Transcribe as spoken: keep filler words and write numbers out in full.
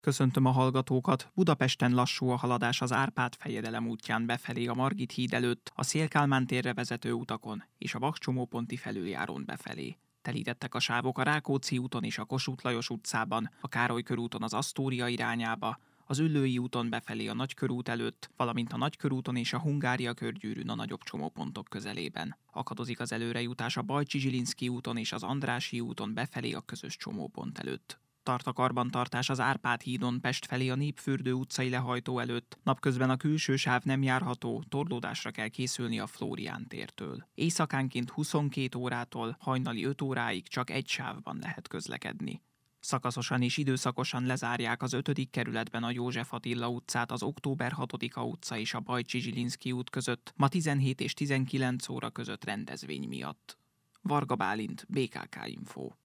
Köszöntöm a hallgatókat! Budapesten lassú a haladás az Árpád-fejedelem útján befelé a Margit híd előtt, a Széll-Kálmán térre vezető utakon és a Vaks-csomóponti felüljárón befelé. Telítettek a sávok a Rákóczi úton és a Kossuth Lajos utcában, a Károly körúton az Asztória irányába, az Üllői úton befelé a Nagykörút előtt, valamint a Nagykörúton és a Hungária körgyűrűn a nagyobb csomópontok közelében. Akadozik az előrejutás a Bajcsy-Zsilinszky úton és az Andrássy úton befelé a közös csomópont előtt. Tart a karbantartás az Árpád hídon Pest felé a Népfürdő utcai lehajtó előtt, napközben a külső sáv nem járható, torlódásra kell készülni a Flórián tértől. Éjszakánként huszonkét órától hajnali öt óráig csak egy sávban lehet közlekedni. Szakaszosan és időszakosan lezárják az ötödik kerületben a József Attila utcát, az Október hatodika utca és a Bajcsy-Zsilinszky út között ma tizenhét és tizenkilenc óra között rendezvény miatt. Varga Bálint, bé ká ká Info.